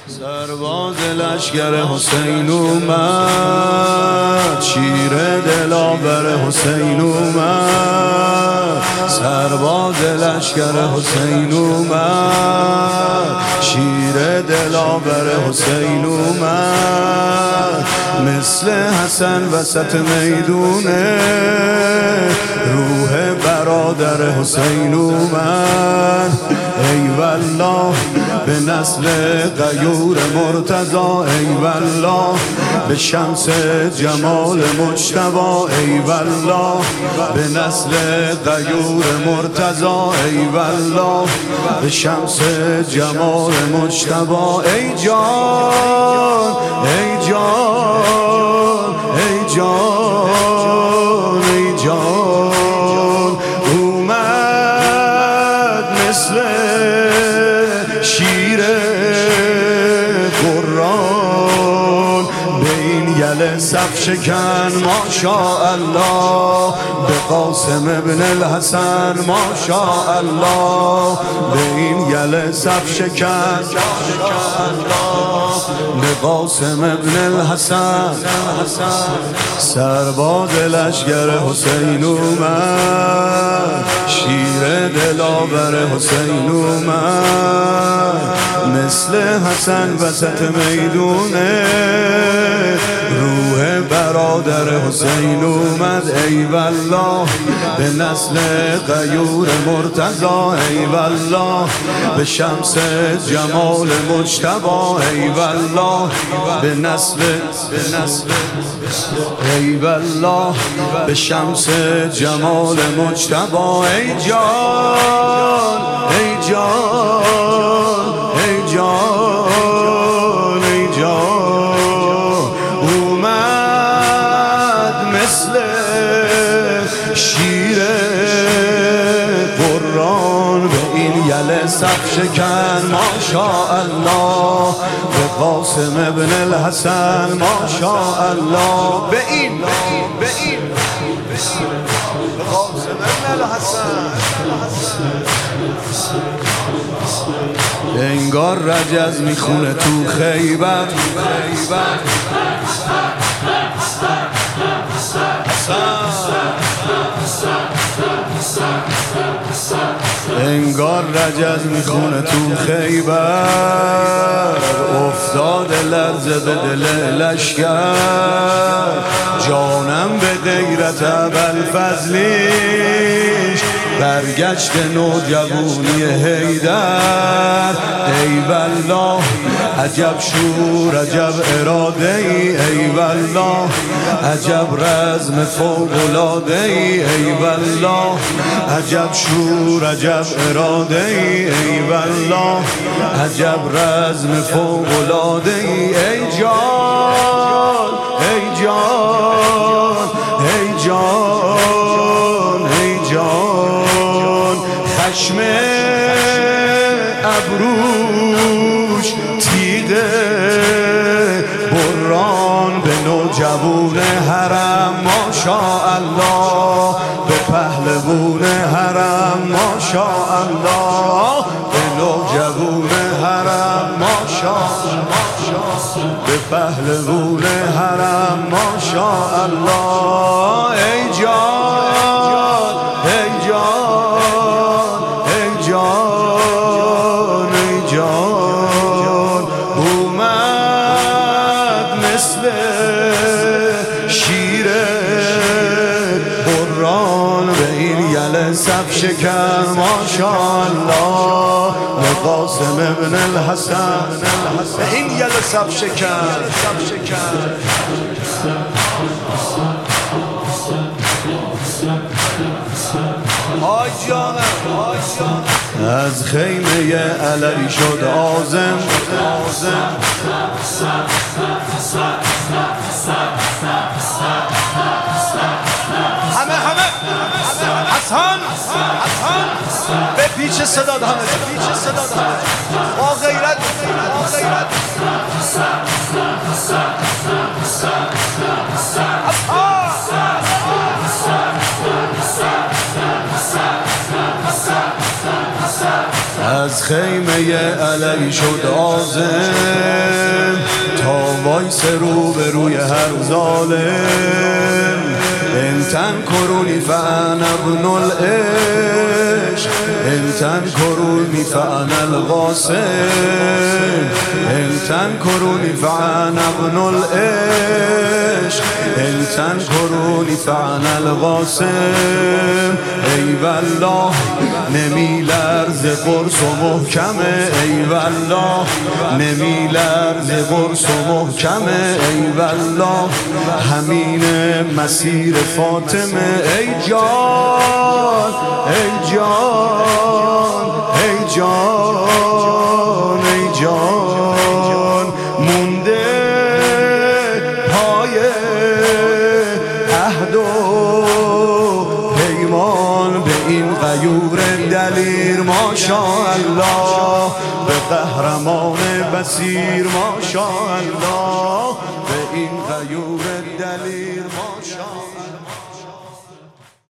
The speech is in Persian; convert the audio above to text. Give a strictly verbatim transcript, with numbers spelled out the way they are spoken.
سرباز لشکر حسین اومد، شیر دلاور حسین اومد. سرباز لشکر حسین اومد، شیر دلاور حسین اومد. مثل حسن وسط میدونه، روح برادر حسین اومد. ای والله به نسل غیور مرتضی، ای والله به شمس جمال مجتبی. ای والله به نسل غیور مرتضی، ای والله به شمس جمال مجتبی. ای جان ای جان ای جان ای جان، اومد مثل شیر قرآن به این یل صف شکن. ماشاءالله به قاسم ابن الحسن، ماشاءالله به این یل صف شکن. به قاسم ابن الحسن. سرباز لشکر حسین اومد، شیر دلاور حسین اومد. مثل حسن وسط میدونه، روح برادر حسین اومد. ای والله به نسل غیور مرتضی، ای والله به شمس جمال مجتبی. ای والله به نسل به نسل ای والله به شمس جمال مجتبی. ای جان ای جان ای جان ای جان، اومد مثل شیر قرآن به این یل صف شکن. ماشاءالله به قاسم ابن الحسن، ماشاءالله به این به این به قاسم ابن الحسن. انگار رجز میخونه تو خیبر. انگار رجز میخونه تو خیبر. افتاد لرزه به دل لشکر، جانم به دیرت ابوالفضلیش. برگشت نوجوانی حیدر. ای والله عجب شور عجب اراده ای. ای والله عجب رزم فوق العاده ای. ای والله عجب شور عجب اراده ای. ای والله عجب رزم فوق العاده ای. ای جان ای جان ای جان ای جان، خشم ابروش تیغه بران به نوجوان حرم. ماشاءالله به پهلوان حرم. ماشاءالله به نوجوان حرم. ماشاءالله به پهلوان حرم. ماشاءالله. ای جان ای جان ای جان ای جان، اومد مثل شیر قرآن به این یل صف شکن. ماشاءالله به قاسم ابن الحسن، به این یل صف شکن. آی جانم از خیمه علی شد آزم. همه همه حسن حسن به پیچ صداد، همه به پیچ صداد، با غیرت با غیرت. از خیمه علی شد آذن وایس رو به روی هر ظالم. ان تنکرونی فانا ابن العشق، ان تنکرونی فانا القاسم، ان تنکرونی فانا ابن العشق، ان تنکرونی فانا القاسم. ای والله نمی لرزه قرص و محکمه، ای والله نمی لرزه قرص و محکمه، ای والله همین مسیر فاطمه. ای جان ای جان ای جان ای جان مونده پای عهد و پیمان به این غیور دلیر ماشاءالله، به قهرمان بصیر ماشاءالله، به این غیور دلیر ماشاءالله.